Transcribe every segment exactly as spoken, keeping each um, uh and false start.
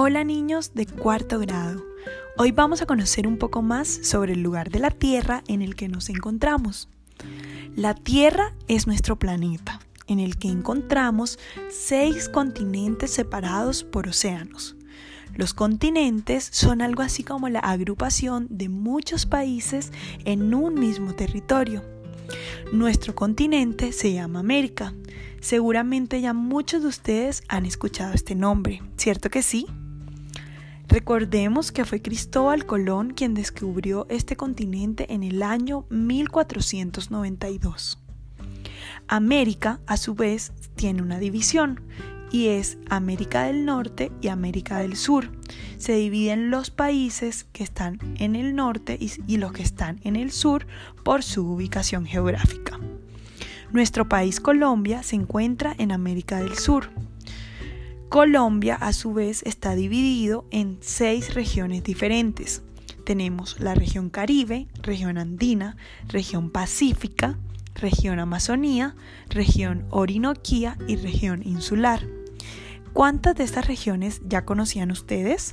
Hola niños de cuarto grado. Hoy vamos a conocer un poco más sobre el lugar de la Tierra en el que nos encontramos. La Tierra es nuestro planeta, en el que encontramos seis continentes separados por océanos. Los continentes son algo así como la agrupación de muchos países en un mismo territorio. Nuestro continente se llama América. Seguramente ya muchos de ustedes han escuchado este nombre, ¿cierto que sí? Recordemos que fue Cristóbal Colón quien descubrió este continente en el año mil cuatrocientos noventa y dos. América, a su vez, tiene una división y es América del Norte y América del Sur. Se dividen los países que están en el norte y, y los que están en el sur por su ubicación geográfica. Nuestro país Colombia se encuentra en América del Sur. Colombia, a su vez, está dividido en seis regiones diferentes. Tenemos la región Caribe, región Andina, región Pacífica, región Amazonía, región Orinoquía y región Insular. ¿Cuántas de estas regiones ya conocían ustedes?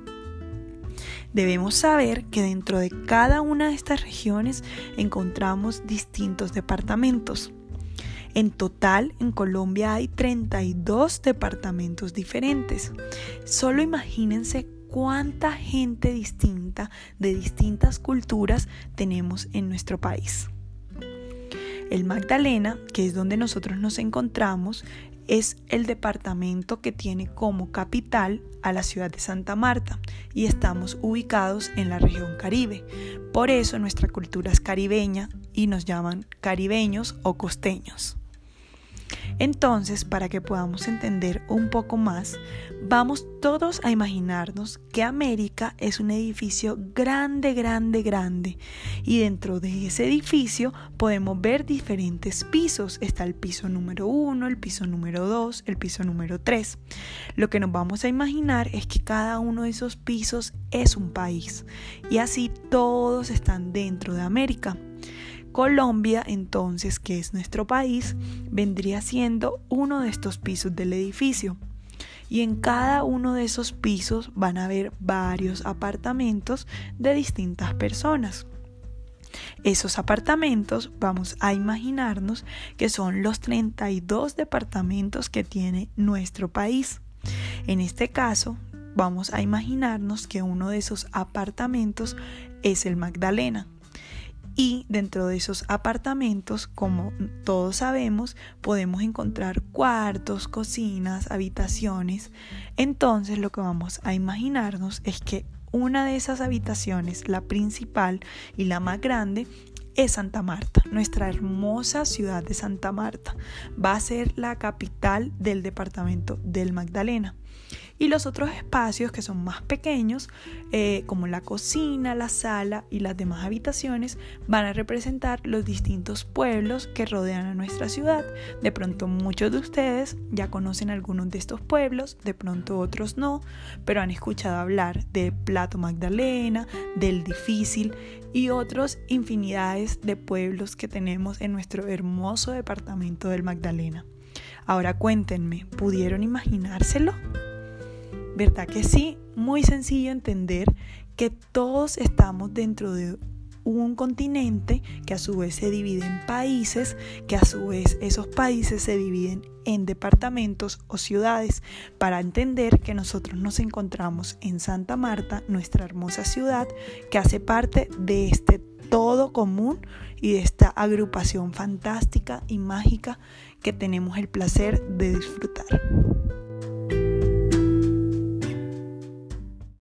Debemos saber que dentro de cada una de estas regiones encontramos distintos departamentos. En total, en Colombia hay treinta y dos departamentos diferentes. Solo imagínense cuánta gente distinta de distintas culturas tenemos en nuestro país. El Magdalena, que es donde nosotros nos encontramos, es el departamento que tiene como capital a la ciudad de Santa Marta y estamos ubicados en la región Caribe. Por eso nuestra cultura es caribeña y nos llaman caribeños o costeños. Entonces, para que podamos entender un poco más, vamos todos a imaginarnos que América es un edificio grande, grande, grande. Y dentro de ese edificio podemos ver diferentes pisos. Está el piso número uno, el piso número dos, el piso número tres. Lo que nos vamos a imaginar es que cada uno de esos pisos es un país. Y así todos están dentro de América. Colombia, entonces, que es nuestro país, vendría siendo uno de estos pisos del edificio. Y en cada uno de esos pisos van a haber varios apartamentos de distintas personas. Esos apartamentos vamos a imaginarnos que son los treinta y dos departamentos que tiene nuestro país. En este caso, vamos a imaginarnos que uno de esos apartamentos es el Magdalena. Y dentro de esos apartamentos, como todos sabemos, podemos encontrar cuartos, cocinas, habitaciones. Entonces lo que vamos a imaginarnos es que una de esas habitaciones, la principal y la más grande, es Santa Marta. Nuestra hermosa ciudad de Santa Marta va a ser la capital del departamento del Magdalena. Y los otros espacios que son más pequeños, eh, como la cocina, la sala y las demás habitaciones, van a representar los distintos pueblos que rodean a nuestra ciudad. De pronto muchos de ustedes ya conocen algunos de estos pueblos, de pronto otros no, pero han escuchado hablar del Plato Magdalena, del Difícil y otros infinidades de pueblos que tenemos en nuestro hermoso departamento del Magdalena. Ahora cuéntenme, ¿pudieron imaginárselo? ¿Verdad que sí? Muy sencillo entender que todos estamos dentro de un continente que a su vez se divide en países, que a su vez esos países se dividen en departamentos o ciudades, para entender que nosotros nos encontramos en Santa Marta, nuestra hermosa ciudad, que hace parte de este todo común y de esta agrupación fantástica y mágica que tenemos el placer de disfrutar.